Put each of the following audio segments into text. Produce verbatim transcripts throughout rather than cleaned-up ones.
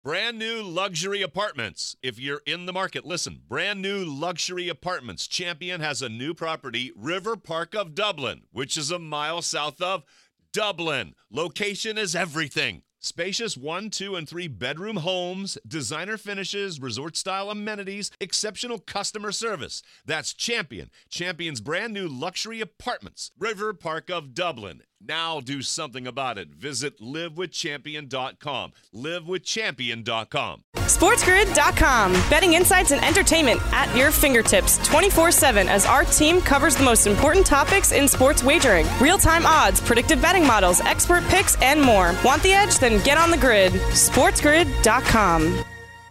Brand new luxury apartments. If you're in the market, listen. Brand new luxury apartments. Champion has a new property, River Park of Dublin, which is a mile south of Dublin. Location is everything. Spacious one, two, and three bedroom homes, designer finishes, resort-style amenities, exceptional customer service. That's Champion. Champion's brand new luxury apartments. River Park of Dublin. Now do something about it. Visit live with champion dot com. live with champion dot com. sports grid dot com. Betting insights and entertainment at your fingertips twenty-four seven as our team covers the most important topics in sports wagering. Real-time odds, predictive betting models, expert picks, and more. Want the edge? Then get on the grid. sports grid dot com.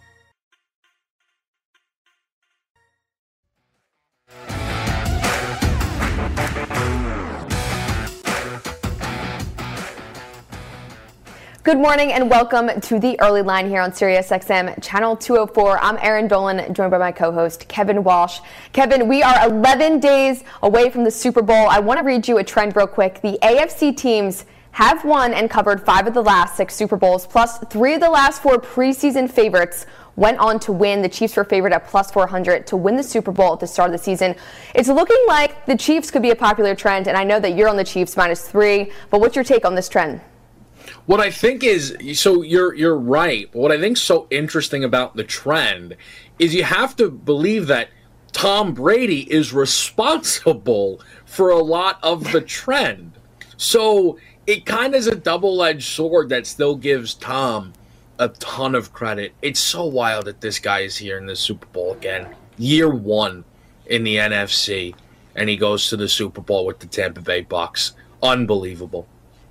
Good morning and welcome to the Early Line here on Sirius X M Channel two oh four. I'm Erin Dolan, joined by my co-host Kevin Walsh. Kevin, we are eleven days away from the Super Bowl. I want to read you a trend real quick. The A F C teams have won and covered five of the last six Super Bowls, plus three of the last four preseason favorites went on to win. The Chiefs were favored at plus four hundred to win the Super Bowl at the start of the season. It's looking like the Chiefs could be a popular trend, and I know that you're on the Chiefs minus three, but what's your take on this trend? What I think is, so you're you're right, but what I think's so interesting about the trend is you have to believe that Tom Brady is responsible for a lot of the trend. So it kind of is a double-edged sword that still gives Tom a ton of credit. It's so wild that this guy is here in the Super Bowl again. Year one in the N F C, and he goes to the Super Bowl with the Tampa Bay Bucks. Unbelievable.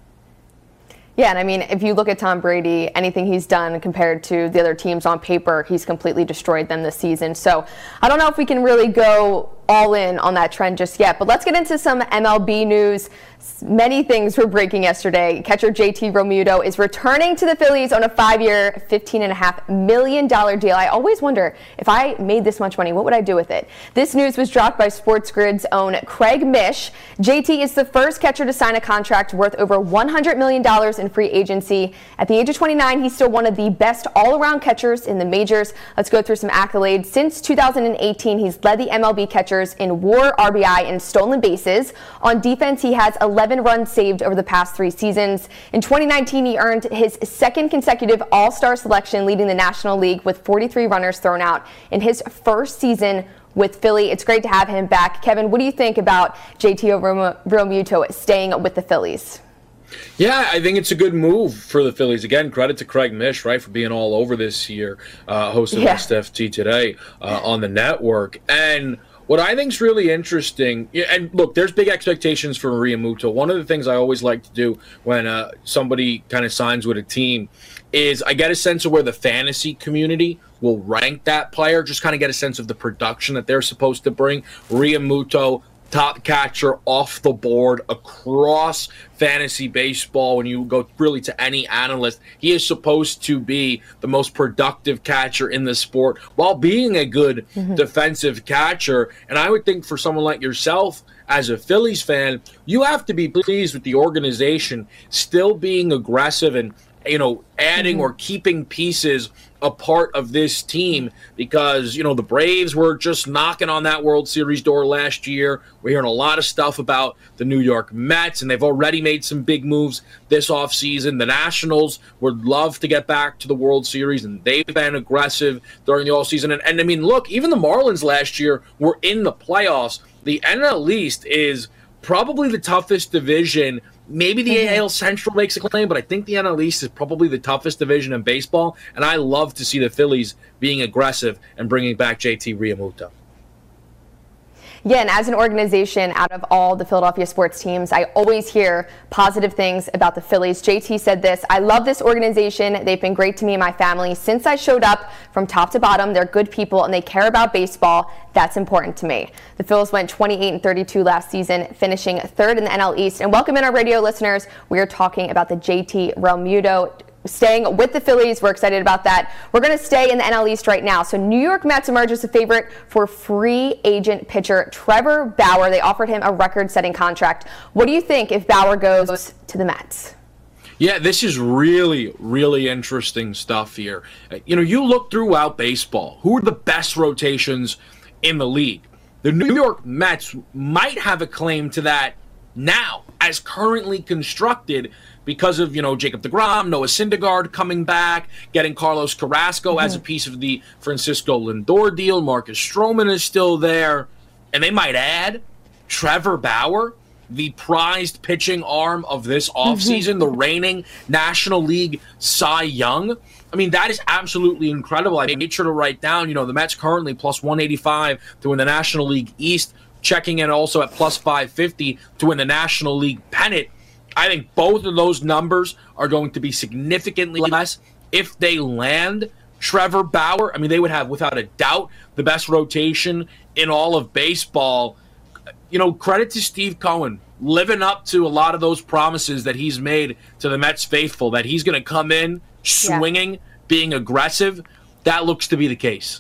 Yeah, and I mean, if you look at Tom Brady, anything he's done compared to the other teams on paper, he's completely destroyed them this season. So I don't know if we can really go all in on that trend just yet, but let's get into some M L B news. Many things were breaking yesterday. Catcher J T Realmuto is returning to the Phillies on a five-year, fifteen point five million dollars deal. I always wonder, if I made this much money, what would I do with it? This news was dropped by Sports Grid's own Craig Mish. J T is the first catcher to sign a contract worth over one hundred million dollars in free agency. At the age of twenty-nine, he's still one of the best all-around catchers in the majors. Let's go through some accolades. Since two thousand eighteen, he's led the M L B catchers in WAR, R B I, and stolen bases. On defense, he has eleven runs saved over the past three seasons. In twenty nineteen, he earned his second consecutive All-Star selection, leading the National League with forty-three runners thrown out in his first season with Philly. It's great to have him back. Kevin, what do you think about J T Realmuto staying with the Phillies? Yeah, I think it's a good move for the Phillies. Again, credit to Craig Mish, right, for being all over this year, uh, hosting yeah. West F T Today uh, on the network. And what I think is really interesting, and look, there's big expectations for Realmuto. One of the things I always like to do when uh, somebody kind of signs with a team is I get a sense of where the fantasy community will rank that player, just kind of get a sense of the production that they're supposed to bring. Realmuto, top catcher off the board across fantasy baseball. When you go really to any analyst, he is supposed to be the most productive catcher in the sport while being a good mm-hmm. defensive catcher. And I would think for someone like yourself, as a Phillies fan, you have to be pleased with the organization still being aggressive and, you know, adding mm-hmm. or keeping pieces a part of this team, because, you know, the Braves were just knocking on that World Series door last year. We're hearing a lot of stuff about the New York Mets, and they've already made some big moves this offseason. The Nationals would love to get back to the World Series, and they've been aggressive during the offseason. And, and I mean, look, even the Marlins last year were in the playoffs. The N L East is probably the toughest division. Maybe the A L Central makes a claim, but I think the N L East is probably the toughest division in baseball, and I love to see the Phillies being aggressive and bringing back J T Realmuto. Yeah, and as an organization, out of all the Philadelphia sports teams, I always hear positive things about the Phillies. J T said this: "I love this organization. They've been great to me and my family since I showed up from top to bottom. They're good people and they care about baseball. That's important to me." The Phils went twenty-eight and thirty-two last season, finishing third in the N L East. And welcome in our radio listeners. We are talking about the J T Realmuto staying with the Phillies. We're excited about that. We're going to stay in the N L East right now. So New York Mets emerge as a favorite for free agent pitcher Trevor Bauer. They offered him a record-setting contract. What do you think if Bauer goes to the Mets? Yeah, this is really, really interesting stuff here. You know, you look throughout baseball, who are the best rotations in the league? The New York Mets might have a claim to that now, as currently constructed, because of, you know, Jacob deGrom, Noah Syndergaard coming back, getting Carlos Carrasco mm-hmm. as a piece of the Francisco Lindor deal. Marcus Stroman is still there. And they might add Trevor Bauer, the prized pitching arm of this offseason, mm-hmm. the reigning National League Cy Young. I mean, that is absolutely incredible. I made sure to write down, you know, the Mets currently plus one eighty-five to win the National League East, checking in also at plus five fifty to win the National League pennant. I think both of those numbers are going to be significantly less if they land Trevor Bauer. I mean, they would have, without a doubt, the best rotation in all of baseball. You know, credit to Steve Cohen, living up to a lot of those promises that he's made to the Mets faithful, that he's going to come in swinging, yeah. being aggressive. That looks to be the case.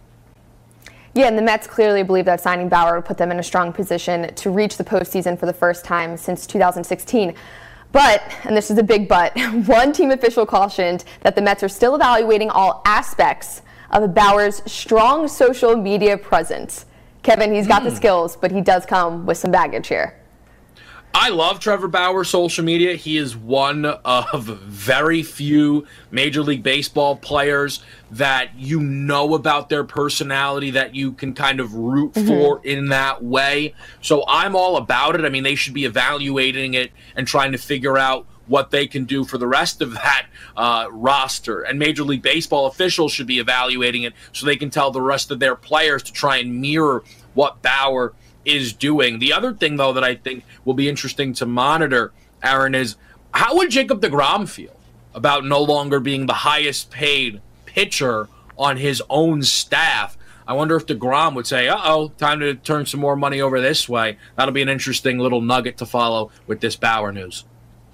Yeah, and the Mets clearly believe that signing Bauer would put them in a strong position to reach the postseason for the first time since two thousand sixteen. But, and this is a big but, one team official cautioned that the Mets are still evaluating all aspects of Bauer's strong social media presence. Kevin, he's got mm. the skills, but he does come with some baggage here. I love Trevor Bauer's social media. He is one of very few Major League Baseball players that you know about their personality, that you can kind of root mm-hmm. for in that way. So I'm all about it. I mean, they should be evaluating it and trying to figure out what they can do for the rest of that uh, roster. And Major League Baseball officials should be evaluating it so they can tell the rest of their players to try and mirror what Bauer is doing. The other thing, though, that I think will be interesting to monitor, Aaron, is how would Jacob deGrom feel about no longer being the highest paid pitcher on his own staff? I wonder if deGrom would say, uh-oh, time to turn some more money over this way. That'll be an interesting little nugget to follow with this Bauer news.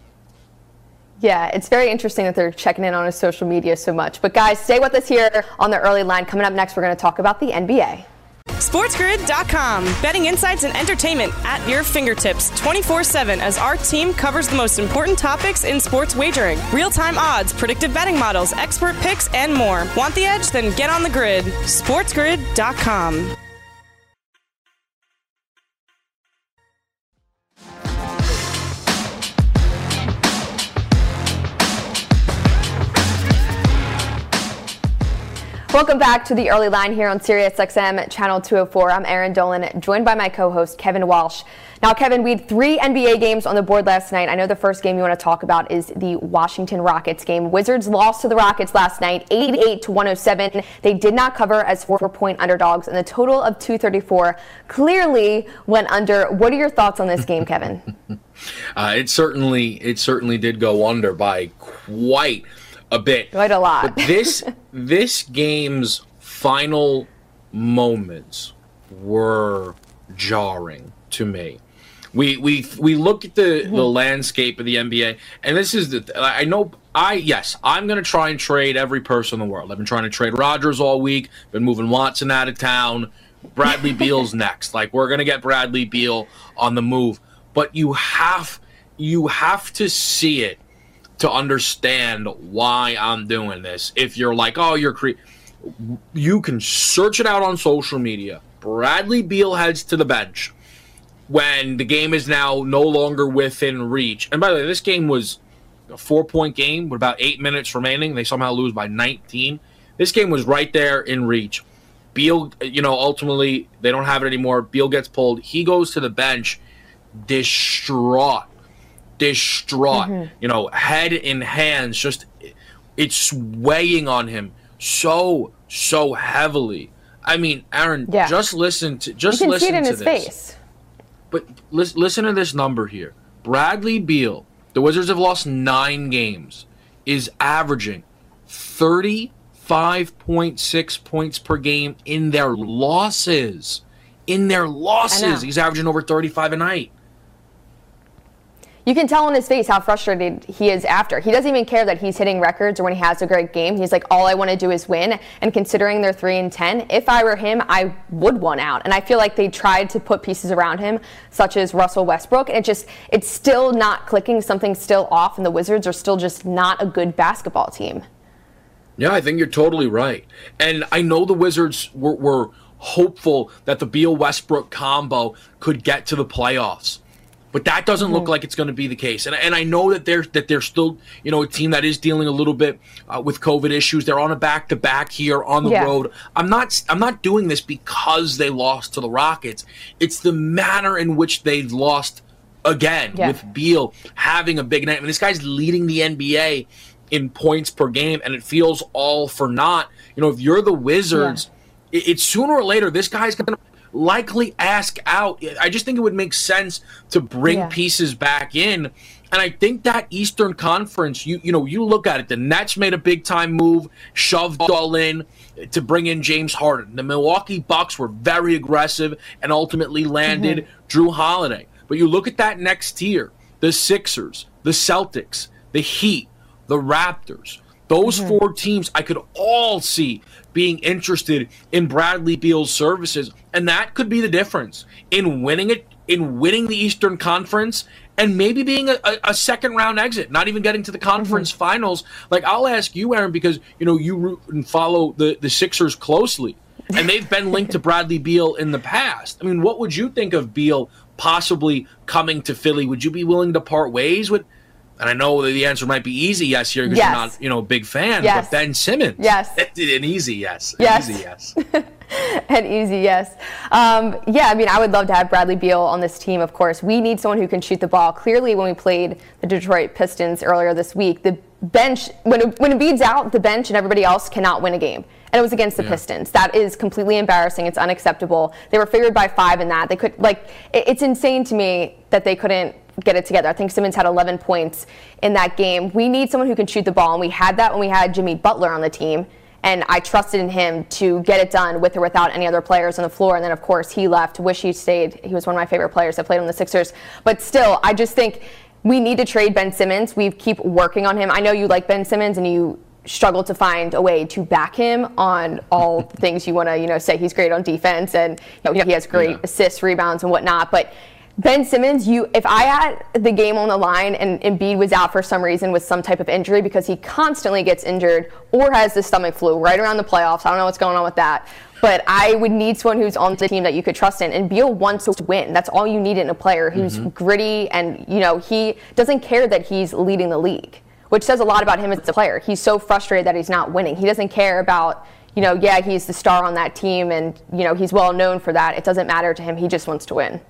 Yeah, it's very interesting that they're checking in on his social media so much. But guys, stay with us here on the early line. Coming up next, we're going to talk about the N B A. SportsGrid dot com. Betting insights and entertainment at your fingertips twenty-four seven as our team covers the most important topics in sports wagering. Real-time odds, predictive betting models, expert picks, and more. Want the edge? Then get on the grid. SportsGrid dot com. Welcome back to the early line here on Sirius X M Channel two oh four. I'm Erin Dolan, joined by my co-host Kevin Walsh. Now, Kevin, we had three N B A games on the board last night. I know the first game you want to talk about is the Washington Rockets game. Wizards lost to the Rockets last night, eighty-eight to one oh seven. They did not cover as four-point underdogs, and the total of two thirty-four clearly went under. What are your thoughts on this game, Kevin? uh, it certainly, it certainly did go under by quite a bit. Quite a lot. But this this game's final moments were jarring to me. We we we look at the, mm-hmm. the landscape of the N B A, and this is the I know I yes I'm gonna try and trade every person in the world. I've been trying to trade Rodgers all week. Been moving Watson out of town. Bradley Beal's next. Like, we're gonna get Bradley Beal on the move. But you have you have to see it to understand why I'm doing this. If you're like, oh, you're cre-, you can search it out on social media. Bradley Beal heads to the bench when the game is now no longer within reach. And by the way, this game was a four-point game with about eight minutes remaining. They somehow lose by nineteen. This game was right there in reach. Beal, you know, ultimately, they don't have it anymore. Beal gets pulled. He goes to the bench distraught. Distraught, mm-hmm. you know, head in hands, just it's weighing on him so so heavily. I mean, Aaron, yeah. just listen to just you can listen see it in to his this. Face. But listen, listen to this number here. Bradley Beal, the Wizards have lost nine games, is averaging thirty-five point six points per game in their losses. In their losses, he's averaging over thirty-five a night. You can tell on his face how frustrated he is after. He doesn't even care that he's hitting records or when he has a great game. He's like, all I want to do is win. And considering they're three and ten, if I were him, I would want out. And I feel like they tried to put pieces around him, such as Russell Westbrook, and it just it's still not clicking. Something's still off, and the Wizards are still just not a good basketball team. Yeah, I think you're totally right. And I know the Wizards were, were hopeful that the Beal-Westbrook combo could get to the playoffs. But that doesn't mm-hmm. look like it's going to be the case. And and I know that they're that they're still, you know, a team that is dealing a little bit uh, with COVID issues. They're on a back-to-back here on the yeah. road. I'm not I'm not doing this because they lost to the Rockets. It's the manner in which they lost again yeah. with Beal having a big night. I mean, this guy's leading the N B A in points per game, and it feels all for naught. You know, if you're the Wizards, yeah. it, it's sooner or later this guy's going to likely ask out. I just think it would make sense to bring yeah. pieces back in. And I think that Eastern Conference, you you know, you look at it, the Nets made a big-time move, shoved all in to bring in James Harden. The Milwaukee Bucks were very aggressive and ultimately landed mm-hmm. Drew Holiday. But you look at that next tier, the Sixers, the Celtics, the Heat, the Raptors. Those mm-hmm. four teams I could all see being interested in Bradley Beal's services, and that could be the difference in winning it, in winning the Eastern Conference, and maybe being a, a, a second round exit, not even getting to the conference mm-hmm. finals. Like, I'll ask you, Aaron, because you know you root and follow the, the Sixers closely, and they've been linked to Bradley Beal in the past. I mean, what would you think of Beal possibly coming to Philly? Would you be willing to part ways with? And I know the answer might be easy yes here because yes. you're not, you know, a big fan. Yes. But Ben Simmons. Yes. An easy yes. An yes. easy yes. An easy yes. Um, yeah, I mean, I would love to have Bradley Beal on this team, of course. We need someone who can shoot the ball. Clearly, when we played the Detroit Pistons earlier this week, the bench, when, when Embiid's out, the bench and everybody else cannot win a game. And it was against the yeah. Pistons. That is completely embarrassing. It's unacceptable. They were favored by five in that. They could, like, it, it's insane to me that they couldn't get it together. I think Simmons had eleven points in that game. We need someone who can shoot the ball, and we had that when we had Jimmy Butler on the team, and I trusted in him to get it done with or without any other players on the floor. And then, of course, he left. Wish he stayed. He was one of my favorite players that played on the Sixers. But still, I just think we need to trade Ben Simmons. We keep working on him. I know you like Ben Simmons, and you struggle to find a way to back him on all the things you want to, you know, say he's great on defense, and you know, he has great yeah. assists, rebounds, and whatnot. But Ben Simmons, you, if I had the game on the line and Embiid was out for some reason with some type of injury, because he constantly gets injured or has the stomach flu right around the playoffs. I don't know what's going on with that. But I would need someone who's on the team that you could trust in. And Beal wants to win. That's all you need in a player who's mm-hmm. gritty, and you know he doesn't care that he's leading the league, which says a lot about him as a player. He's so frustrated that he's not winning. He doesn't care about, you know, yeah, he's the star on that team, and you know he's well known for that. It doesn't matter to him. He just wants to win.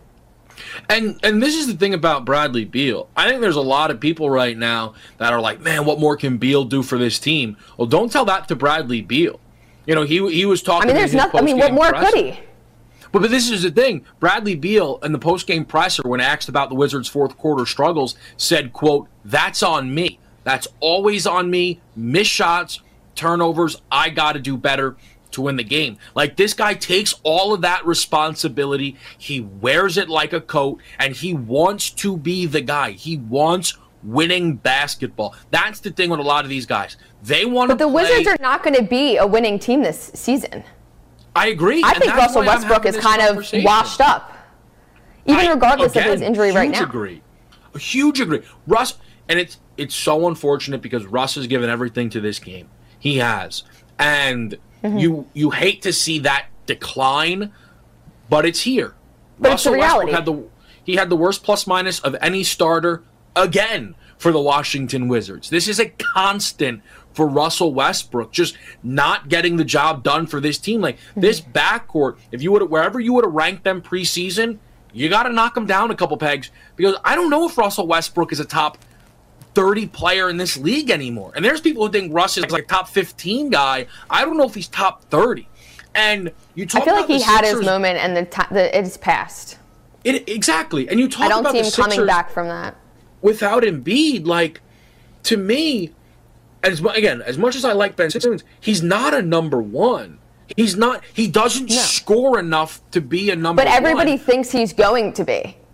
And and this is the thing about Bradley Beal. I think there's a lot of people right now that are like, man, what more can Beal do for this team? Well, don't tell that to Bradley Beal. You know, he he was talking. I mean, there's nothing. I mean, what more presser. could he? But, but this is the thing. Bradley Beal in the postgame presser, when asked about the Wizards' fourth quarter struggles, said, quote, "That's on me. That's always on me. Missed shots, turnovers. I got to do better to win the game." Like, this guy takes all of that responsibility. He wears it like a coat, and he wants to be the guy. He wants winning basketball. That's the thing with a lot of these guys. They want to But the play. Wizards are not going to be a winning team this season. I agree. I think Russell Westbrook is kind of washed up, even I, regardless again, of his injury right now. Huge agree. A huge agree. Russ, and it's it's so unfortunate because Russ has given everything to this game. He has. And mm-hmm. you you hate to see that decline, but it's here. But Russell it's the reality. Westbrook had the he had the worst plus minus of any starter again for the Washington Wizards. This is a constant for Russell Westbrook, just not getting the job done for this team. Like mm-hmm. this backcourt, if you would wherever you would have ranked them preseason, you got to knock them down a couple pegs, because I don't know if Russell Westbrook is a top thirty player in this league anymore. And there's people who think Russ is like a top fifteen guy. I don't know if he's top thirty. And you talk I feel about like he the had Sixers, his moment, and the, t- the it's passed. It exactly. And you talk I don't about see him the coming Sixers back from that. without Embiid. Like, to me, as again, as much as I like Ben Simmons, he's not a number one. He's not. He doesn't no. score enough to be a number one. But everybody one. thinks he's going to be.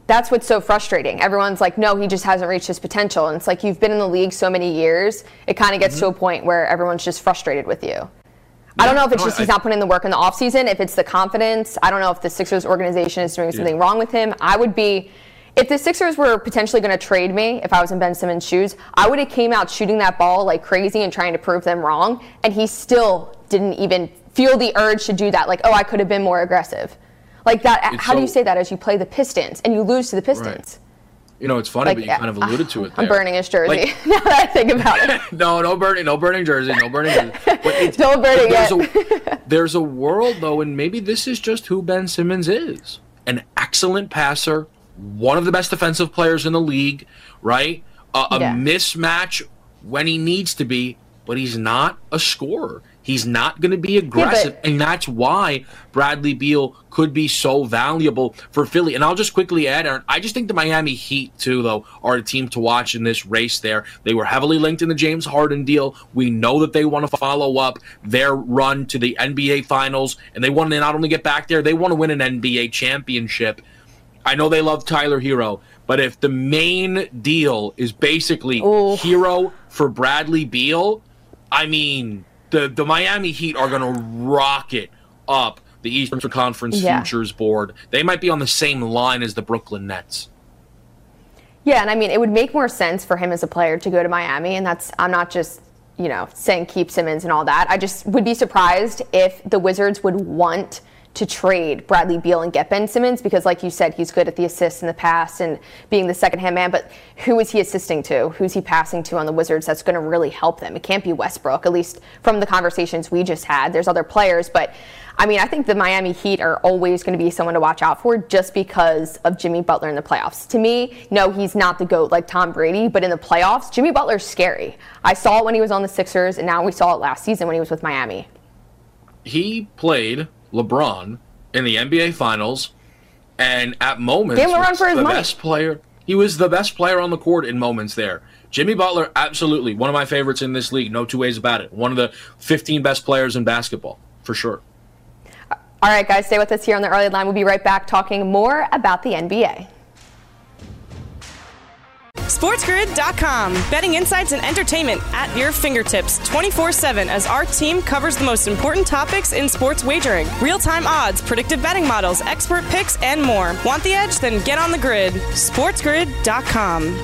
that's what's so frustrating. Everyone's like, no, he just hasn't reached his potential. And it's like, you've been in the league so many years, it kind of gets mm-hmm. to a point where everyone's just frustrated with you. Yeah, I don't know if it's just no, he's I, not putting the work in the offseason, if it's the confidence. I don't know if the Sixers organization is doing something yeah. wrong with him. I would be, if the Sixers were potentially going to trade me, if I was in Ben Simmons' shoes, I would have came out shooting that ball like crazy and trying to prove them wrong. And he still didn't even feel the urge to do that. Like, oh, I could have been more aggressive. Like that, it's how so, do you say that as you play the Pistons and you lose to the Pistons? Right. You know, it's funny, like, but you kind of alluded to it there. I'm burning his jersey like, now that I think about it. no, no burning, no burning jersey, no burning jersey. But no burning there's it. A, there's a world, though, and maybe this is just who Ben Simmons is. An excellent passer, one of the best defensive players in the league, right? Uh, a yeah. mismatch when he needs to be, but he's not a scorer. He's not going to be aggressive, yeah, but, and that's why Bradley Beal could be so valuable for Philly. And I'll just quickly add, Aaron, I just think the Miami Heat, too, though, are a team to watch in this race there. They were heavily linked in the James Harden deal. We know that they want to follow up their run to the N B A Finals, and they want to not only get back there, they want to win an N B A championship. I know they love Tyler Hero, but if the main deal is basically Ooh. Hero for Bradley Beal, I mean... The the Miami Heat are going to rocket up the Eastern Conference yeah. Futures Board. They might be on the same line as the Brooklyn Nets. Yeah, and I mean, it would make more sense for him as a player to go to Miami, and that's, I'm not just, you know, saying keep Simmons and all that. I just would be surprised if the Wizards would want to trade Bradley Beal and get Ben Simmons, because like you said, he's good at the assists in the pass and being the second-hand man, but who is he assisting to? Who's he passing to on the Wizards that's going to really help them? It can't be Westbrook, at least from the conversations we just had. There's other players, but I mean, I think the Miami Heat are always going to be someone to watch out for just because of Jimmy Butler in the playoffs. To me, no, he's not the GOAT like Tom Brady, but in the playoffs, Jimmy Butler's scary. I saw it when he was on the Sixers, and now we saw it last season when he was with Miami. He played LeBron in the N B A Finals, and at moments Gave him a run for his the money. best player. He was the best player on the court in moments there. Jimmy Butler, absolutely one of my favorites in this league. No two ways about it. One of the fifteen best players in basketball, for sure. All right, guys, stay with us here on the Early Line. We'll be right back talking more about the N B A. SportsGrid dot com. Betting insights and entertainment at your fingertips twenty-four seven as our team covers the most important topics in sports wagering. Real-time odds, predictive betting models, expert picks, and more. Want the edge? Then get on the grid. SportsGrid dot com.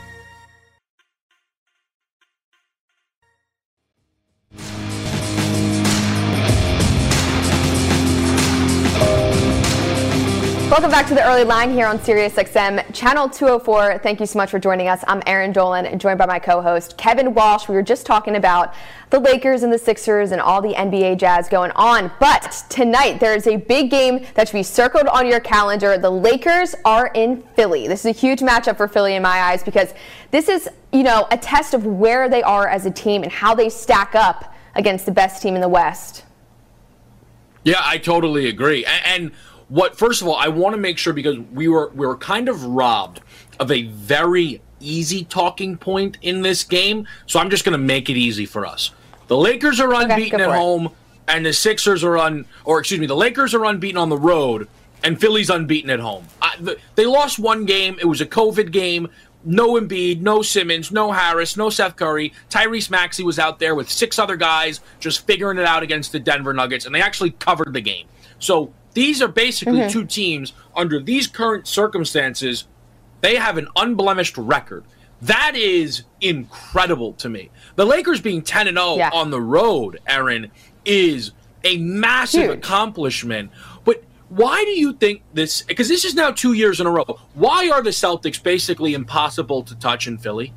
Welcome back to the Early Line here on Sirius X M, Channel two oh four. Thank you so much for joining us. I'm Erin Dolan, joined by my co-host, Kevin Walsh. We were just talking about the Lakers and the Sixers and all the N B A jazz going on. But tonight, there is a big game that should be circled on your calendar. The Lakers are in Philly. This is a huge matchup for Philly in my eyes because this is, you know, a test of where they are as a team and how they stack up against the best team in the West. Yeah, I totally agree. And, and What first of all, I want to make sure, because we were we were kind of robbed of a very easy talking point in this game, so I'm just going to make it easy for us. The Lakers are unbeaten okay, at home, and the Sixers are un, or excuse me, the Lakers are unbeaten on the road, and Philly's unbeaten at home. I, the, they lost one game. It was a COVID game. No Embiid, no Simmons, no Harris, no Seth Curry. Tyrese Maxey was out there with six other guys just figuring it out against the Denver Nuggets, and they actually covered the game. So these are basically mm-hmm. two teams under these current circumstances. They have an unblemished record. That is incredible to me. The Lakers being ten and oh yeah. on the road, Erin, is a massive Huge. accomplishment. But why do you think this, because this is now two years in a row, why are the Celtics basically impossible to touch in Philly?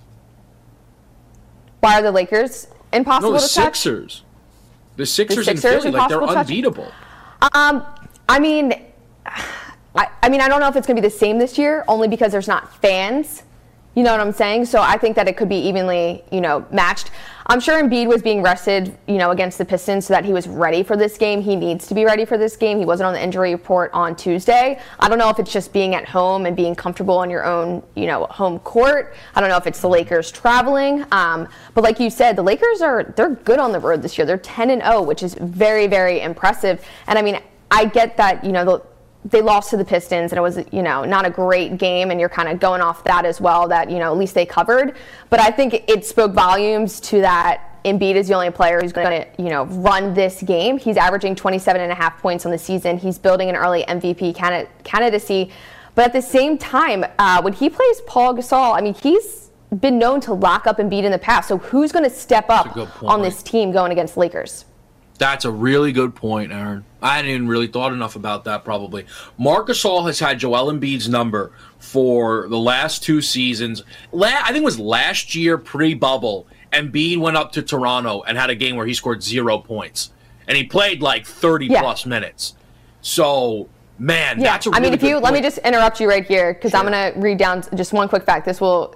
Why are the Lakers impossible no, the to touch? Sixers. The Sixers, the Sixers in Philly, like they're unbeatable. Um, I mean, I, I mean, I don't know if it's going to be the same this year, only because there's not fans. You know what I'm saying? So I think that it could be evenly, you know, matched. I'm sure Embiid was being rested, you know, against the Pistons so that he was ready for this game. He needs to be ready for this game. He wasn't on the injury report on Tuesday. I don't know if it's just being at home and being comfortable on your own, you know, home court. I don't know if it's the Lakers traveling. Um, but like you said, the Lakers are, they're good on the road this year. They're ten and oh, which is very, very impressive. And I mean, I get that, you know, the they lost to the Pistons, and it was, you know, not a great game, and you're kind of going off that as well, that, you know, at least they covered. But I think it spoke volumes to that Embiid is the only player who's going to, you know, run this game. He's averaging twenty-seven and a half points on the season. He's building an early M V P candidacy. But at the same time, uh, when he plays Paul Gasol, I mean, he's been known to lock up Embiid in the past. So who's going to step up on this team going against Lakers? That's a really good point, Aaron. I hadn't even really thought enough about that, probably. Marc Gasol has had Joel Embiid's number for the last two seasons. La- I think it was last year, pre-bubble, Embiid went up to Toronto and had a game where he scored zero points. And he played like thirty-plus yeah. minutes. So, man, yeah. that's a really I mean, if you point. let me just interrupt you right here, because sure. I'm going to read down just one quick fact. This will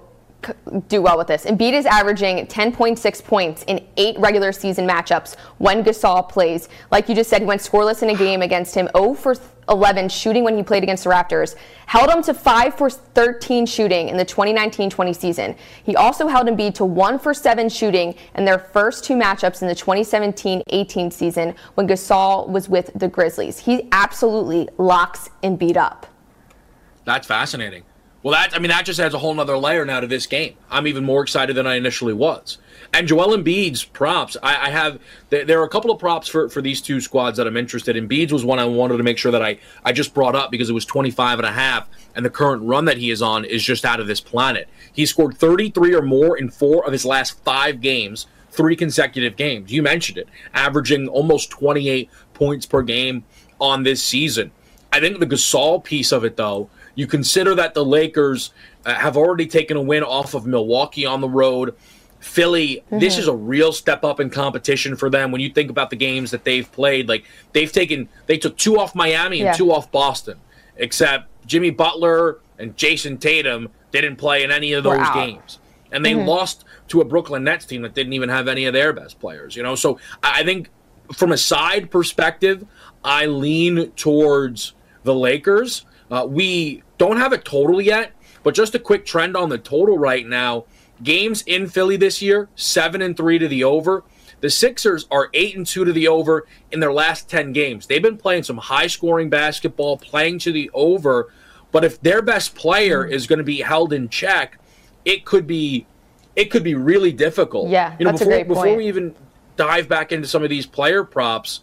do well with this. Embiid is averaging ten point six points in eight regular season matchups when Gasol plays. Like you just said, he went scoreless in a game against him, zero for eleven shooting when he played against the Raptors. Held him to five for thirteen shooting in the twenty nineteen twenty season. He also held Embiid to one for seven shooting in their first two matchups in the twenty seventeen eighteen season when Gasol was with the Grizzlies. He absolutely locks Embiid up. That's fascinating. Well, that I mean, that just adds a whole nother layer now to this game. I'm even more excited than I initially was. And Joel Embiid's props, I, I have, there, there are a couple of props for, for these two squads that I'm interested in. Embiid's was one I wanted to make sure that I, I just brought up because it was twenty-five and a half, and the current run that he is on is just out of this planet. He scored thirty-three or more in four of his last five games, three consecutive games. You mentioned it, averaging almost twenty-eight points per game on this season. I think the Gasol piece of it, though, you consider that the Lakers uh, have already taken a win off of Milwaukee on the road. Philly, mm-hmm. this is a real step up in competition for them. When you think about the games that they've played, like they've taken, they took two off Miami and yeah. two off Boston, except Jimmy Butler and Jason Tatum didn't play in any of those wow. games. And they mm-hmm. lost to a Brooklyn Nets team that didn't even have any of their best players, you know? So I think from a side perspective, I lean towards the Lakers. Uh, we don't have a total yet, but just a quick trend on the total right now. Games in Philly this year, seven and three to the over. The Sixers are eight and two to the over in their last ten games. They've been playing some high-scoring basketball, playing to the over. But if their best player is going to be held in check, it could be, it could be really difficult. Yeah, you know, that's before, a great point. Before we even dive back into some of these player props,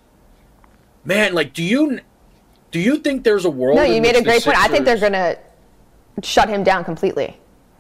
man, like, do you do you think there's a world? No, you in made which a great the point. I think they're Sixers- going to shut him down completely.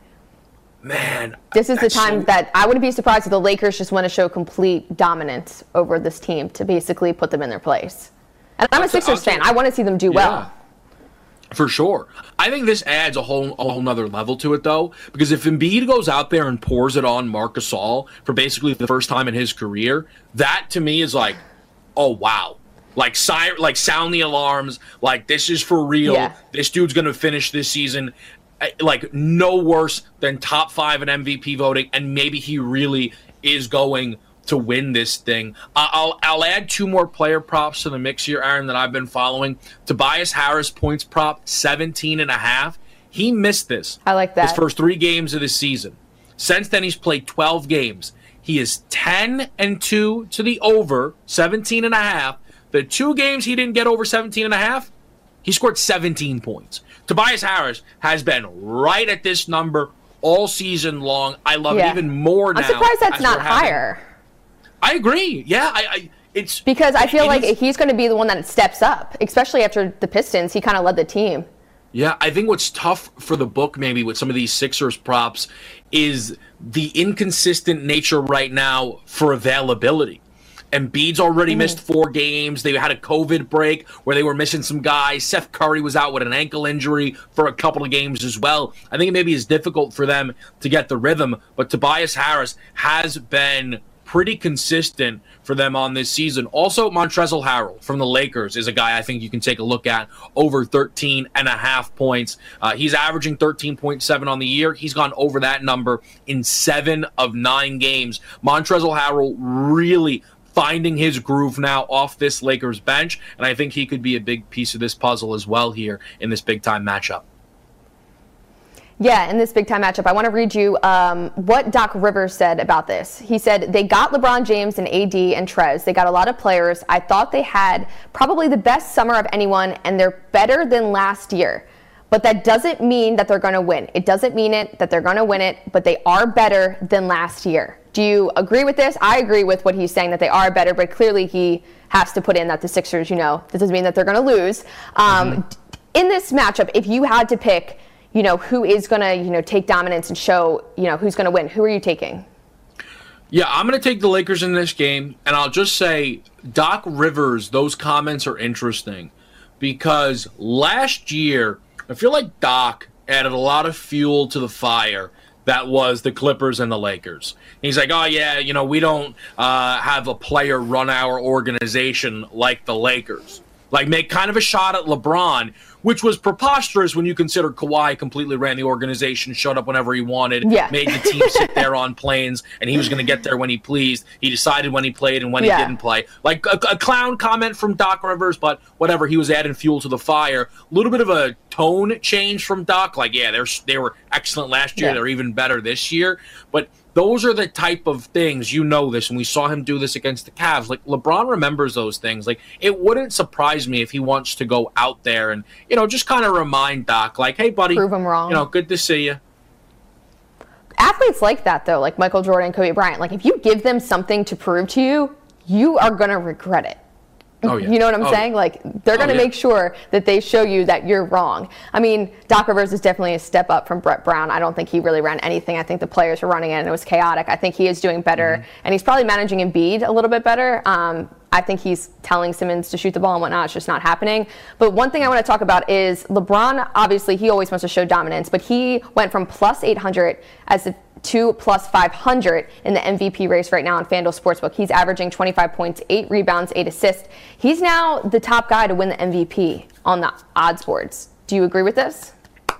Man, this is the that's time so... that I wouldn't be surprised if the Lakers just want to show complete dominance over this team to basically put them in their place. And I'm a Sixers fan. I want to see them do yeah, well. For sure. I think this adds a whole a whole nother level to it, though, because if Embiid goes out there and pours it on Marc Gasol for basically the first time in his career, that to me is like, oh, wow. Like, si- like sound the alarms. Like, this is for real. Yeah. This dude's going to finish this season like no worse than top five in M V P voting, and maybe he really is going to win this thing. Uh, I'll I'll add two more player props to the mix here, Aaron, that I've been following. Tobias Harris points prop, seventeen and a half. He missed this. I like that. His first three games of the season. Since then, he's played twelve games. He is ten and two to the over, seventeen and a half. The two games he didn't get over seventeen and a half, he scored seventeen points. Tobias Harris has been right at this number all season long. I love yeah. it even more now. I'm surprised that's not higher. I agree. Yeah, I, I it's because I feel it like is, he's going to be the one that steps up, especially after the Pistons. He kind of led the team. Yeah, I think what's tough for the book maybe with some of these Sixers props is the inconsistent nature right now for availability. Embiid's already mm-hmm. missed four games. They had a COVID break where they were missing some guys. Seth Curry was out with an ankle injury for a couple of games as well. I think it maybe is difficult for them to get the rhythm, but Tobias Harris has been pretty consistent for them on this season. Also, Montrezl Harrell from the Lakers is a guy I think you can take a look at, over thirteen and a half points. Uh, he's averaging thirteen point seven on the year. He's gone over that number in seven of nine games. Montrezl Harrell really finding his groove now off this Lakers bench, and I think he could be a big piece of this puzzle as well here in this big-time matchup. Yeah, in this big-time matchup, I want to read you um, what Doc Rivers said about this. He said, they got LeBron James and A D and Trez. They got a lot of players. I thought they had probably the best summer of anyone, and they're better than last year. But that doesn't mean that they're going to win. It doesn't mean it that they're going to win it, but they are better than last year. Do you agree with this? I agree with what he's saying, that they are better, but clearly he has to put in that the Sixers, you know, this doesn't mean that they're going to lose. Um, mm-hmm. In this matchup, if you had to pick, you know, who is going to, you know, take dominance and show, you know, who's going to win, who are you taking? Yeah, I'm going to take the Lakers in this game, and I'll just say, Doc Rivers, those comments are interesting because last year, I feel like Doc added a lot of fuel to the fire that was the Clippers and the Lakers. He's like, oh, yeah, you know, we don't uh, have a player run our organization like the Lakers. Like, make kind of a shot at LeBron, which was preposterous when you consider Kawhi completely ran the organization, showed up whenever he wanted, yeah. made the team sit there on planes, and he was going to get there when he pleased. He decided when he played and when yeah. he didn't play. Like a, a clown comment from Doc Rivers, but whatever, he was adding fuel to the fire. A little bit of a tone change from Doc. Like, yeah, they're, they were excellent last year. Yeah. They're even better this year. But those are the type of things, you know this, and we saw him do this against the Cavs. Like, LeBron remembers those things. Like, it wouldn't surprise me if he wants to go out there and, you know, just kind of remind Doc, like, hey, buddy, prove him wrong. You know, good to see you. Athletes like that, though, like Michael Jordan and Kobe Bryant. Like, if you give them something to prove to you, you are going to regret it. Oh, yeah. You know what I'm oh, saying? Like, they're going to oh, yeah. make sure that they show you that you're wrong. I mean, Doc Rivers is definitely a step up from Brett Brown. I don't think he really ran anything. I think the players were running it, and it was chaotic. I think he is doing better, mm-hmm. and he's probably managing Embiid a little bit better. Um, I think he's telling Simmons to shoot the ball and whatnot. It's just not happening. But one thing I want to talk about is LeBron, obviously, he always wants to show dominance, but he went from plus eight hundred as a to plus five hundred in the M V P race right now on FanDuel Sportsbook. He's averaging twenty-five points, eight rebounds, eight assists. He's now the top guy to win the M V P on the odds boards. Do you agree with this?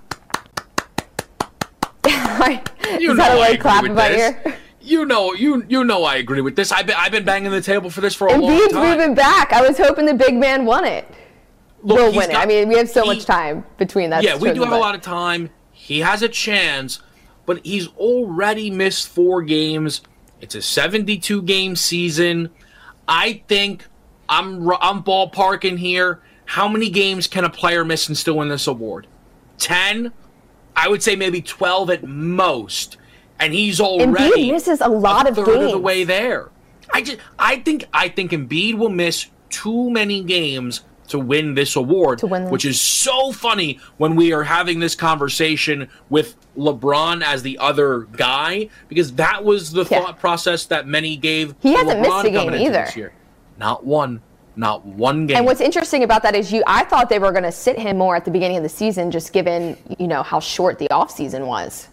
You Is know that a I light agree clap with in my this. ear? You know, you you know I agree with this. I've been, I've been banging the table for this for a long Embiid's time. moving back. I was hoping the big man won it. Look, we'll win got, it. I mean, we have so he, much time between that. Yeah, we do have a lot of time. He has a chance, but he's already missed four games. It's a seventy-two game season. I think I'm I'm ballparking here. How many games can a player miss and still win this award? ten? I would say maybe twelve at most. And he's already Embiid misses a lot a of third games. of the way there. I just I think I think Embiid will miss too many games to win this award, to win which is so funny when we are having this conversation with LeBron as the other guy, because that was the yeah. thought process that many gave. He hasn't LeBron missed a game either. This year. Not one. Not one game. And what's interesting about that is you. I thought they were going to sit him more at the beginning of the season, just given you know how short the offseason was.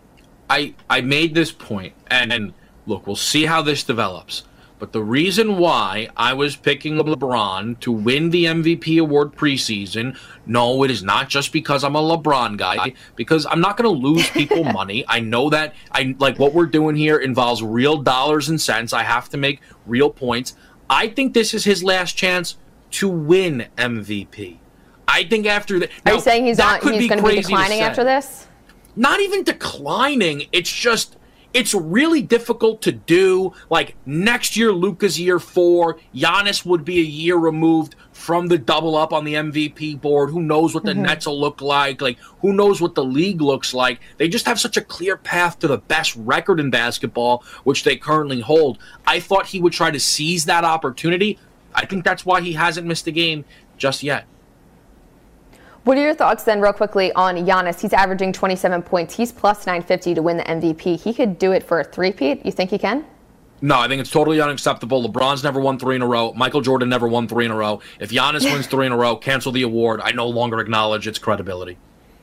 I I made this point, and, and look, we'll see how this develops. But the reason why I was picking LeBron to win the M V P award preseason, no, it is not just because I'm a LeBron guy, because I'm not going to lose people money. I know that I like what we're doing here involves real dollars and cents. I have to make real points. I think this is his last chance to win M V P. I think after that, are you saying he's on? He's going to be declining after this? Not even declining. It's just. It's really difficult to do. Like, next year, Luka's year four. Giannis would be a year removed from the double up on the M V P board. Who knows what the mm-hmm. Nets will look like? Like, who knows what the league looks like? They just have such a clear path to the best record in basketball, which they currently hold. I thought he would try to seize that opportunity. I think that's why he hasn't missed a game just yet. What are your thoughts then, real quickly, on Giannis? He's averaging twenty-seven points. He's plus nine fifty to win the M V P. He could do it for a three-peat. You think he can? No, I think it's totally unacceptable. LeBron's never won three in a row. Michael Jordan never won three in a row. If Giannis wins three in a row, cancel the award. I no longer acknowledge its credibility.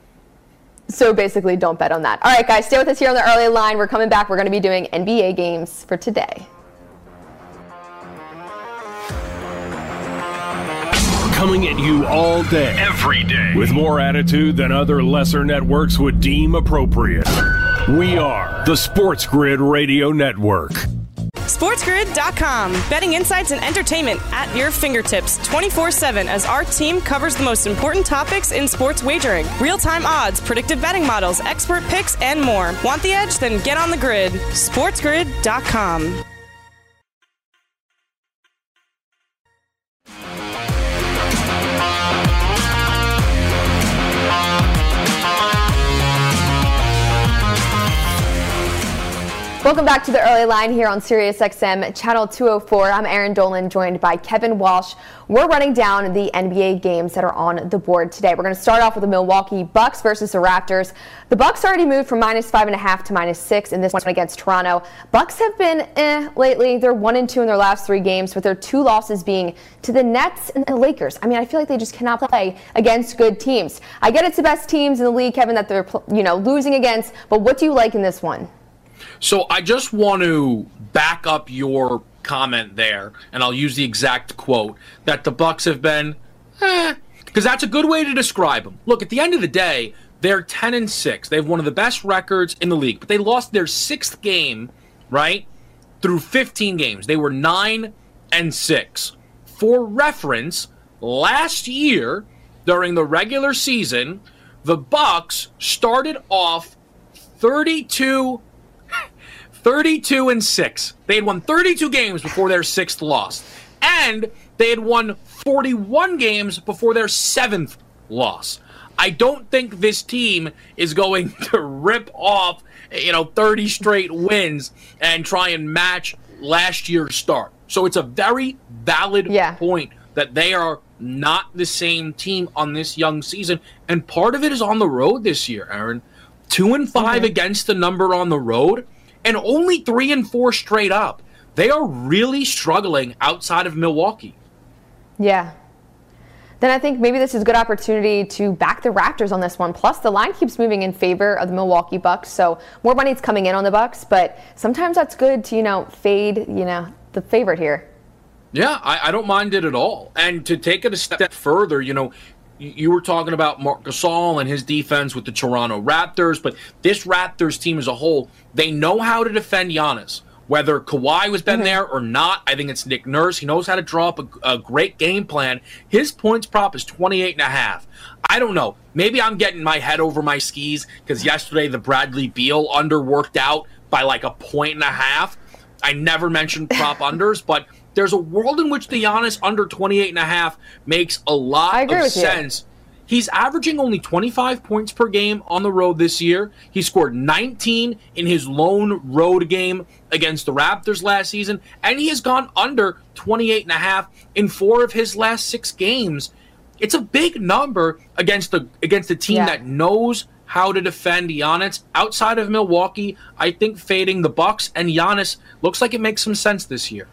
So basically, don't bet on that. All right, guys, stay with us here on the early line. We're coming back. We're going to be doing N B A games for today. Coming at you all day, every day, with more attitude than other lesser networks would deem appropriate. We are the Sports Grid Radio Network. Sports SportsGrid dot com. Betting insights and entertainment at your fingertips twenty-four seven as our team covers the most important topics in sports wagering. Real-time odds, predictive betting models, expert picks, and more. Want the edge? Then get on the grid. SportsGrid dot com. Welcome back to the Early Line here on SiriusXM Channel two oh four. I'm Erin Dolan, joined by Kevin Walsh. We're running down the N B A games that are on the board today. We're going to start off with the Milwaukee Bucks versus the Raptors. The Bucks already moved from minus five and a half to minus six in this one against Toronto. Bucks have been eh lately. They're one and two in their last three games, with their two losses being to the Nets and the Lakers. I mean, I feel like they just cannot play against good teams. I get it's the best teams in the league, Kevin, that they're you know losing against. But what do you like in this one? So I just want to back up your comment there, and I'll use the exact quote, that the Bucks have been, eh, because that's a good way to describe them. Look, at the end of the day, they're ten and six. They have one of the best records in the league, but they lost their sixth game, right, through fifteen games. They were nine and six. For reference, last year, during the regular season, the Bucks started off thirty-two thirty-two and six. They had won thirty-two games before their sixth loss. And they had won forty-one games before their seventh loss. I don't think this team is going to rip off, you know, thirty straight wins and try and match last year's start. So it's a very valid yeah. point that they are not the same team on this young season. And part of it is on the road this year, Aaron. Two and five mm-hmm. against the number on the road, and only three and four straight up. They are really struggling outside of Milwaukee. Yeah. Then I think maybe this is a good opportunity to back the Raptors on this one. Plus, the line keeps moving in favor of the Milwaukee Bucks, so more money's coming in on the Bucks. But sometimes that's good to, you know, fade, you know, the favorite here. Yeah, I, I don't mind it at all. And to take it a step further, you know, you were talking about Marc Gasol and his defense with the Toronto Raptors, but this Raptors team as a whole, they know how to defend Giannis. Whether Kawhi has been mm-hmm. there or not, I think it's Nick Nurse. He knows how to draw up a, a great game plan. His points prop is twenty-eight and a half. I don't know. Maybe I'm getting my head over my skis because yesterday the Bradley Beal under worked out by like a point and a half. I never mentioned prop unders, but there's a world in which the Giannis under twenty-eight and a half makes a lot of sense. You. He's averaging only twenty-five points per game on the road this year. He scored nineteen in his lone road game against the Raptors last season, and he has gone under twenty-eight and a half in four of his last six games. It's a big number against the against a team yeah. that knows how to defend Giannis. Outside of Milwaukee, I think fading the Bucks and Giannis looks like it makes some sense this year.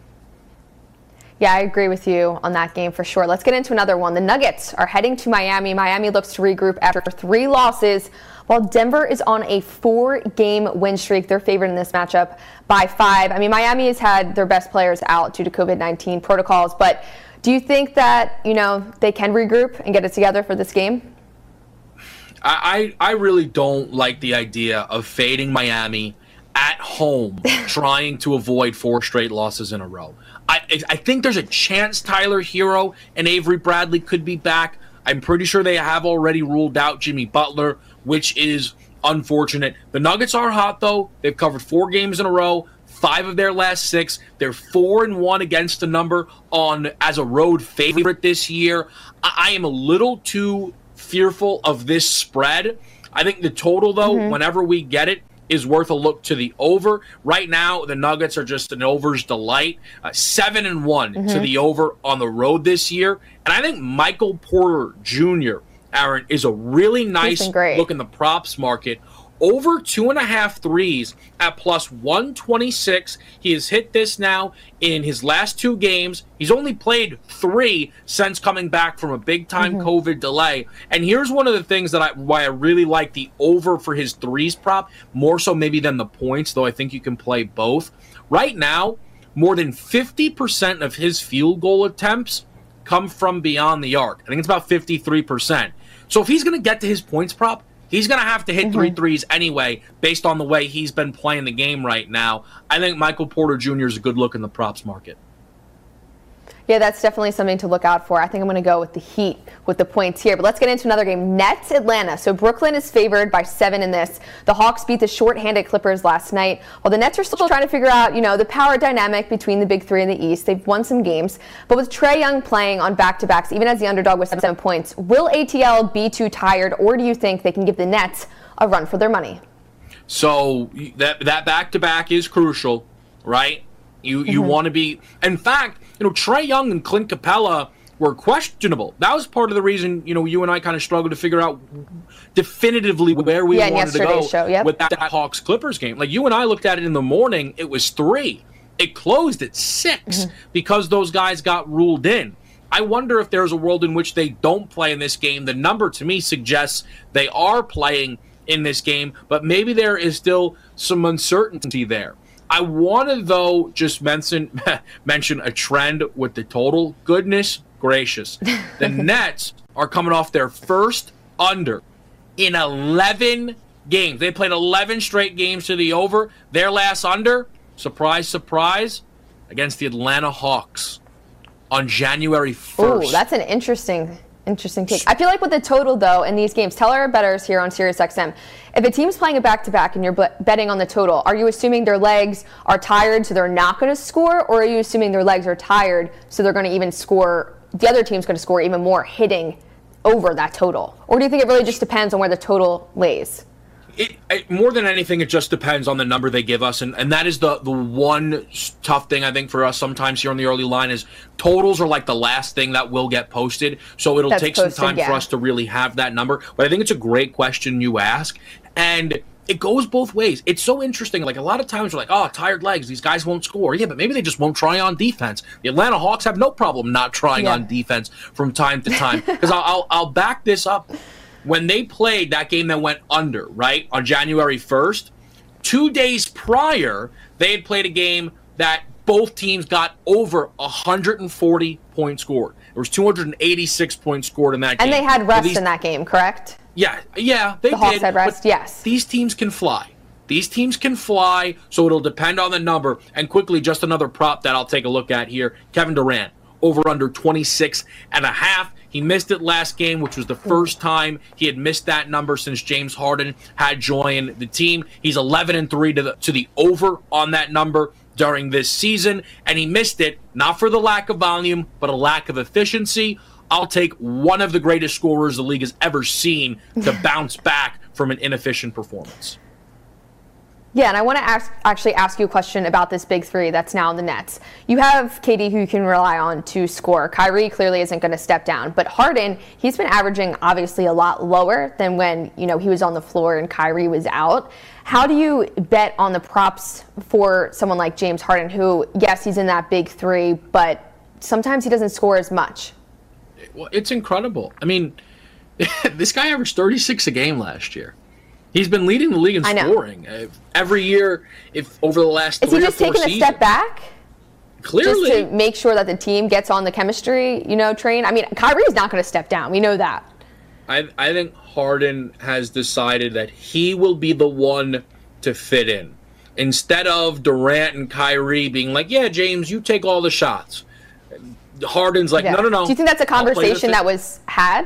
Yeah, I agree with you on that game for sure. Let's get into another one. The Nuggets are heading to Miami. Miami looks to regroup after three losses, while Denver is on a four-game win streak. They're favored in this matchup by five. I mean, Miami has had their best players out due to covid nineteen protocols, but do you think that, you know, they can regroup and get it together for this game? I, I really don't like the idea of fading Miami at home, trying to avoid four straight losses in a row. I, I think there's a chance Tyler Hero and Avery Bradley could be back. I'm pretty sure they have already ruled out Jimmy Butler, which is unfortunate. The Nuggets are hot, though. They've covered four games in a row, five of their last six. They're four and one against the number on as a road favorite this year. I, I am a little too fearful of this spread. I think the total, though, mm-hmm. whenever we get it, is worth a look to the over. Right now, the Nuggets are just an over's delight. Uh, seven and one mm-hmm. to the over on the road this year. And I think Michael Porter Junior, Aaron, is a really nice look in the props market. Over two and a half threes at plus one twenty-six. He has hit this now in his last two games. He's only played three since coming back from a big-time mm-hmm. COVID delay. And here's one of the things that I why I really like the over for his threes prop, more so maybe than the points, though I think you can play both. Right now, more than fifty percent of his field goal attempts come from beyond the arc. I think it's about fifty-three percent. So if he's going to get to his points prop, He's going to have to hit mm-hmm. three threes anyway, based on the way he's been playing the game right now. I think Michael Porter Junior is a good look in the props market. Yeah, that's definitely something to look out for. I think I'm going to go with the Heat with the points here. But let's get into another game. Nets, Atlanta. So Brooklyn is favored by seven in this. The Hawks beat the short-handed Clippers last night. While the Nets are still trying to figure out, you know, the power dynamic between the big three in the East. They've won some games. But with Trae Young playing on back-to-backs, even as the underdog with seven points, will A T L be too tired, or do you think they can give the Nets a run for their money? So that that back-to-back is crucial, right? You you mm-hmm. want to be, in fact, you know, Trae Young and Clint Capella were questionable. That was part of the reason, you know, you and I kind of struggled to figure out definitively where we yeah, wanted to go show, yep. with that, that Hawks Clippers game. Like, you and I looked at it in the morning, it was three. It closed at six mm-hmm. because those guys got ruled in. I wonder if there's a world in which they don't play in this game. The number to me suggests they are playing in this game, but maybe there is still some uncertainty there. I want to, though, just mention mention a trend with the total. Goodness gracious. The Nets are coming off their first under in eleven games. They played eleven straight games to the over. Their last under, surprise, surprise, against the Atlanta Hawks on January first. Ooh, that's an interesting Interesting take. I feel like with the total, though, in these games, tell our bettors here on SiriusXM, if a team's playing a back-to-back and you're betting on the total, are you assuming their legs are tired so they're not going to score, or are you assuming their legs are tired so they're going to even score, the other team's going to score even more hitting over that total? Or do you think it really just depends on where the total lays? It, it, more than anything, it just depends on the number they give us, and, and that is the, the one tough thing, I think, for us sometimes here on the early line is totals are like the last thing that will get posted, so it'll That's take posted, some time yeah. for us to really have that number. But I think it's a great question you ask, and it goes both ways. It's so interesting. Like, a lot of times we're like, oh, tired legs, these guys won't score. Yeah, but maybe they just won't try on defense. The Atlanta Hawks have no problem not trying yeah. on defense from time to time. Because I'll, I'll, I'll back this up. When they played that game that went under, right, on January first, two days prior, they had played a game that both teams got over one hundred forty points scored. There was two hundred eighty-six points scored in that game. And they had rest these, in that game, correct? Yeah, yeah, they the did. The Hawks had rest, yes. These teams can fly. These teams can fly, so it'll depend on the number. And quickly, just another prop that I'll take a look at here. Kevin Durant, over under twenty-six and a half. He missed it last game, which was the first time he had missed that number since James Harden had joined the team. He's eleven and three to the to the over on that number during this season, and he missed it not for the lack of volume, but a lack of efficiency. I'll take one of the greatest scorers the league has ever seen to bounce back from an inefficient performance. Yeah, and I want to ask, actually ask you a question about this big three that's now in the Nets. You have K D, who you can rely on to score. Kyrie clearly isn't going to step down, but Harden, he's been averaging obviously a lot lower than when, you know, he was on the floor and Kyrie was out. How do you bet on the props for someone like James Harden, who, yes, he's in that big three, but sometimes he doesn't score as much? Well, it's incredible. I mean, this guy averaged thirty-six a game last year. He's been leading the league in scoring every year. If over the last is three he just or four taking seasons. a step back? Clearly, just to make sure that the team gets on the chemistry, you know, train. I mean, Kyrie's not going to step down. We know that. I I think Harden has decided that he will be the one to fit in, instead of Durant and Kyrie being like, "Yeah, James, you take all the shots." Harden's like, yeah. "No, no, no." Do you think that's a conversation that was had?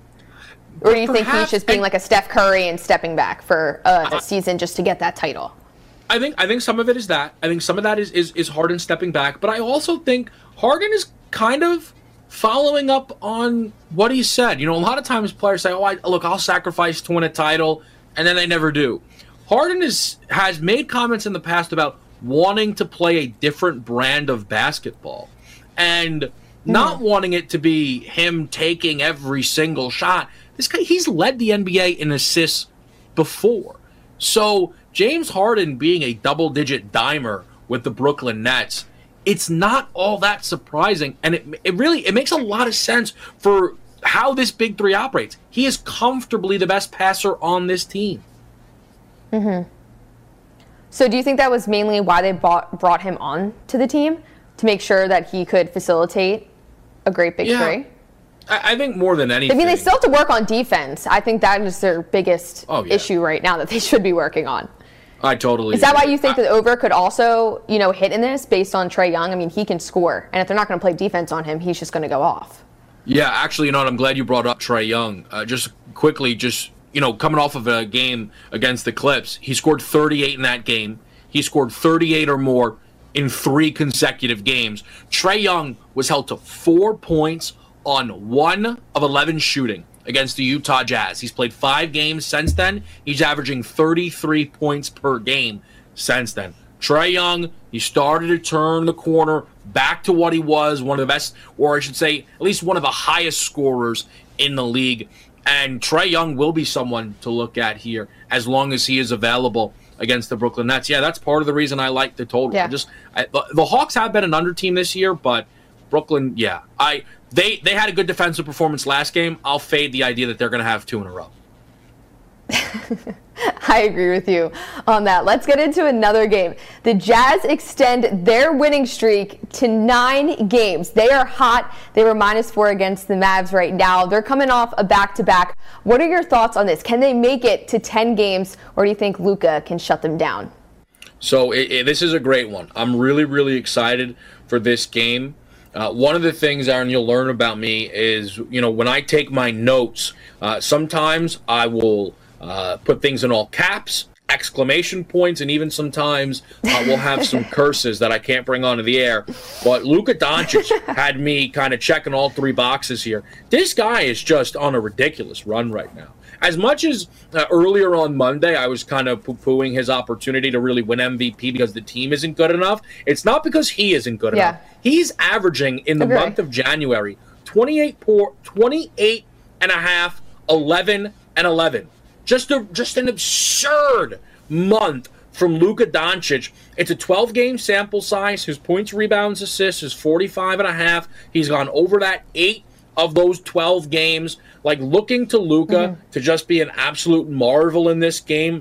Or do you Perhaps, think he's just being like a Steph Curry and stepping back for uh, a season just to get that title? I think I think some of it is that. I think some of that is, is, is Harden stepping back. But I also think Harden is kind of following up on what he said. You know, a lot of times players say, oh, I, look, I'll sacrifice to win a title, and then they never do. Harden is, has made comments in the past about wanting to play a different brand of basketball. And not mm. wanting it to be him taking every single shot. This guy, he's led the N B A in assists before. So James Harden being a double-digit dimer with the Brooklyn Nets, it's not all that surprising. And it it really it makes a lot of sense for how this big three operates. He is comfortably the best passer on this team. Mm-hmm. So do you think that was mainly why they bought, brought him on to the team? To make sure that he could facilitate a great big yeah. three? I, I think more than anything. I mean, they still have to work on defense. I think that is their biggest oh, yeah. issue right now that they should be working on. I totally Is that agree. why you think I, that over could also, you know, hit in this based on Trae Young? I mean, he can score. And if they're not going to play defense on him, he's just going to go off. Yeah, actually, you know what? I'm glad you brought up Trae Young. Uh, just quickly, just, you know, coming off of a game against the Clips, he scored thirty-eight in that game. He scored thirty-eight or more in three consecutive games. Trae Young was held to four points on one of eleven shooting against the Utah Jazz. He's played five games since then. He's averaging thirty-three points per game since then. Trae Young, he started to turn the corner back to what he was, one of the best, or I should say, at least one of the highest scorers in the league. And Trae Young will be someone to look at here as long as he is available against the Brooklyn Nets. Yeah, that's part of the reason I like the total. Yeah. Just I, the, the Hawks have been an under team this year, but Brooklyn, yeah, I they they had a good defensive performance last game. I'll fade the idea that they're going to have two in a row. I agree with you on that. Let's get into another game. The Jazz extend their winning streak to nine games. They are hot. They were minus four against the Mavs right now. They're coming off a back-to-back. What are your thoughts on this? Can they make it to ten games, or do you think Luka can shut them down? So it, it, this is a great one. I'm really, really excited for this game. Uh, one of the things, Aaron, you'll learn about me is, you know, when I take my notes, uh, sometimes I will uh, put things in all caps, exclamation points, and even sometimes uh, we'll have some curses that I can't bring onto the air. But Luka Doncic had me kind of checking all three boxes here. This guy is just on a ridiculous run right now. As much as uh, earlier on Monday I was kind of poo-pooing his opportunity to really win M V P because the team isn't good enough, it's not because he isn't good yeah. enough. He's averaging in the Agree. month of January twenty-eight, por- twenty-eight and a half, eleven and eleven. Just a just an absurd month from Luka Doncic. It's a twelve-game sample size. His points, rebounds, assists is forty-five and a half. He's gone over that eight of those twelve games. Like, looking to Luka mm-hmm. to just be an absolute marvel in this game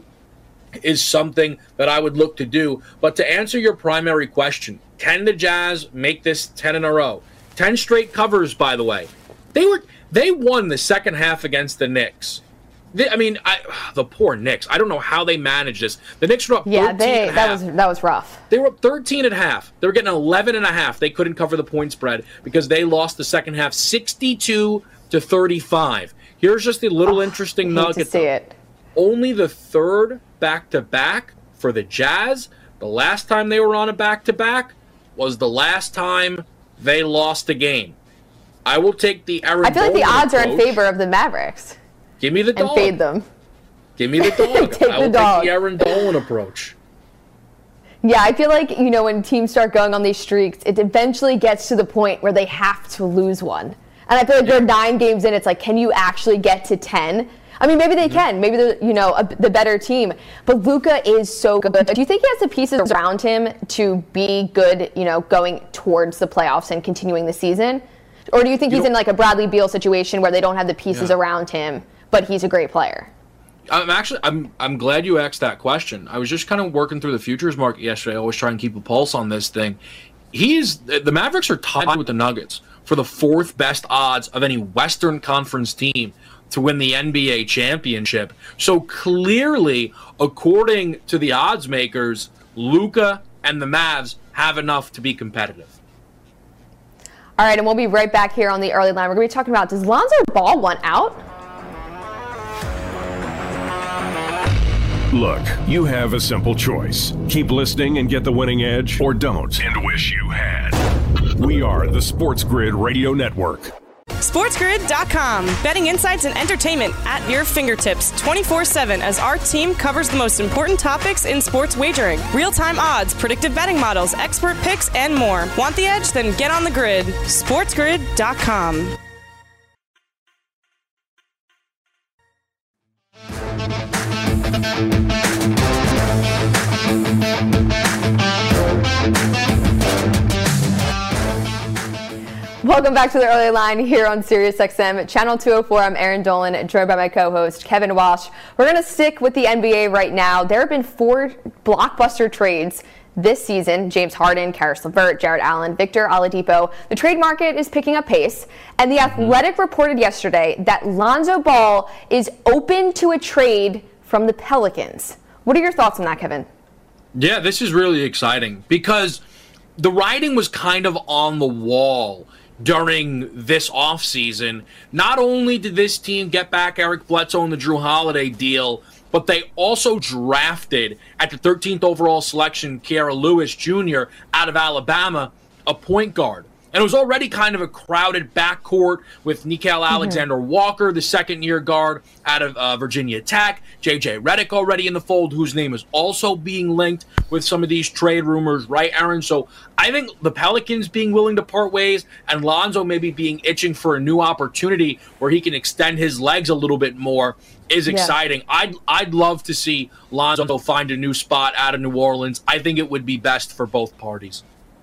is something that I would look to do. But to answer your primary question, can the Jazz make this ten in a row? ten straight covers, by the way. They were they won the second half against the Knicks. They, I mean, I, the poor Knicks. I don't know how they managed this. The Knicks were up yeah, thirteen they, and a that half. was that was rough. They were up thirteen and a half. They were getting eleven and a half. They couldn't cover the point spread because they lost the second half sixty-two to thirty-five. Here's just a little oh, interesting I hate nugget. To see it. Only the third back-to-back for the Jazz. The last time they were on a back-to-back was the last time they lost a game. I will take the Aaron I feel like the Dolan odds are in approach. favor of the Mavericks. Give me the dog. And fade them. Give me the dog. Take I will the dog. take the Aaron Dolan approach. Yeah, I feel like, you know, when teams start going on these streaks, it eventually gets to the point where they have to lose one. And I feel like they're nine games in. It's like, can you actually get to ten? I mean, maybe they mm-hmm. can. Maybe they're, you know, a, the better team. But Luka is so good. Do you think he has the pieces around him to be good, you know, going towards the playoffs and continuing the season? Or do you think you he's know, in like a Bradley Beal situation where they don't have the pieces yeah. around him, but he's a great player? I'm actually, I'm, I'm glad you asked that question. I was just kind of working through the futures market yesterday. I always try and keep a pulse on this thing. He's the Mavericks are tied with the Nuggets for the fourth best odds of any Western Conference team to win the N B A championship. So clearly, according to the odds makers, Luka and the Mavs have enough to be competitive. All right, and we'll be right back here on the early line. We're going to be talking about, does Lonzo Ball want out? Look, you have a simple choice. Keep listening and get the winning edge, or don't and wish you had. We are the Sports Grid Radio Network. SportsGrid dot com. Betting insights and entertainment at your fingertips twenty-four seven as our team covers the most important topics in sports wagering. Real-time odds, predictive betting models, expert picks, and more. Want the edge? Then get on the grid. SportsGrid dot com. Welcome back to the early line here on SiriusXM, Channel two oh four. I'm Aaron Dolan, joined by my co-host Kevin Walsh. We're going to stick with the N B A right now. There have been four blockbuster trades this season. James Harden, Karis LeVert, Jarrett Allen, Victor Oladipo. The trade market is picking up pace, and The Athletic reported yesterday that Lonzo Ball is open to a trade from the Pelicans. What are your thoughts on that, Kevin? Yeah, this is really exciting because the writing was kind of on the wall during this offseason. Not only did this team get back Eric Bledsoe and the Drew Holiday deal, but they also drafted at the thirteenth overall selection Kira Lewis Junior out of Alabama, a point guard. And it was already kind of a crowded backcourt with Nickeil Alexander-Walker, the second-year guard out of uh, Virginia Tech, J J Redick already in the fold, whose name is also being linked with some of these trade rumors, right, Aaron? So I think the Pelicans being willing to part ways and Lonzo maybe being itching for a new opportunity where he can extend his legs a little bit more is exciting. Yeah. I'd, I'd love to see Lonzo find a new spot out of New Orleans. I think it would be best for both parties.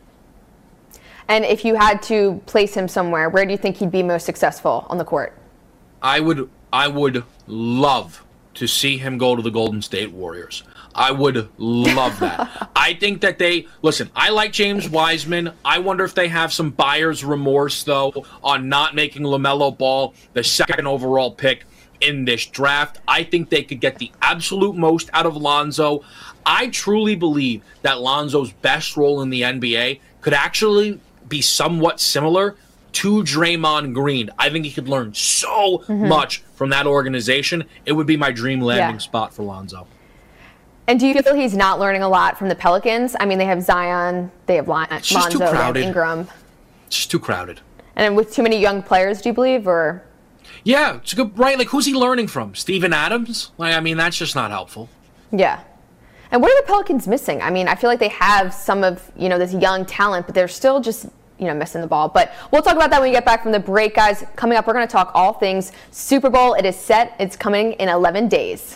And if you had to place him somewhere, where do you think he'd be most successful on the court? I would I would love to see him go to the Golden State Warriors. I would love that. I think that they, listen, I like James Wiseman. I wonder if they have some buyer's remorse, though, on not making LaMelo Ball the second overall pick in this draft. I think they could get the absolute most out of Lonzo. I truly believe that Lonzo's best role in the N B A could actually be somewhat similar to Draymond Green. I think he could learn so mm-hmm. much from that organization. It would be my dream landing yeah. spot for Lonzo. And do you feel he's not learning a lot from the Pelicans? I mean, they have Zion, they have Lon- Lonzo, they have Ingram. It's just too crowded. And with too many young players, do you believe, or? Yeah, it's a good, right? Like, who's he learning from? Steven Adams? Like, I mean, that's just not helpful. Yeah. And what are the Pelicans missing? I mean, I feel like they have some of, you know, this young talent, but they're still just, you know, missing the ball. But we'll talk about that when we get back from the break, guys. Coming up, we're going to talk all things Super Bowl. It is set. It's coming in eleven days.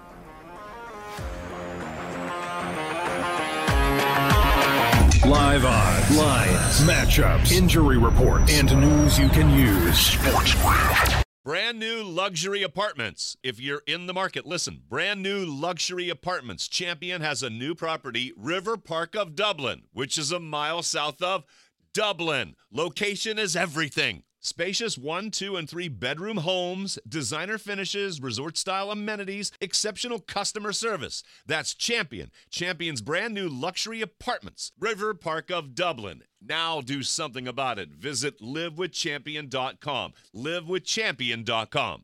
Live odds, lines, matchups, injury reports, and news you can use. Sports Grid. Brand new luxury apartments. If you're in the market, listen. Brand new luxury apartments. Champion has a new property, River Park of Dublin, which is a mile south of Dublin. Location is everything. Spacious one, two, and three bedroom homes, designer finishes, resort-style amenities, exceptional customer service. That's Champion. Champion's brand new luxury apartments, River Park of Dublin. Now do something about it. Visit live with champion dot com. live with champion dot com.